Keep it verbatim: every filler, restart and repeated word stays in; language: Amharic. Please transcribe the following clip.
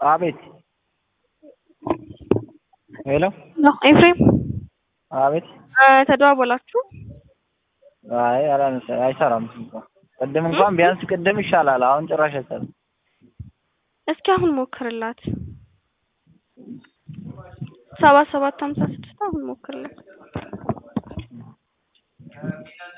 አቤት ሄሎ ነው ኤፍሬም አቤት ተደዋወላችሁ አይ አላነሳ አይሰራም ቅድም እንኳን ቢያንስ ቅድም ይሻላል አሁን ጭራሽ አይሰራም እስኪ አሁን ሞክርላት ሰባት ሰባት ሃምሳ ስድስት አሁን ሞክርላት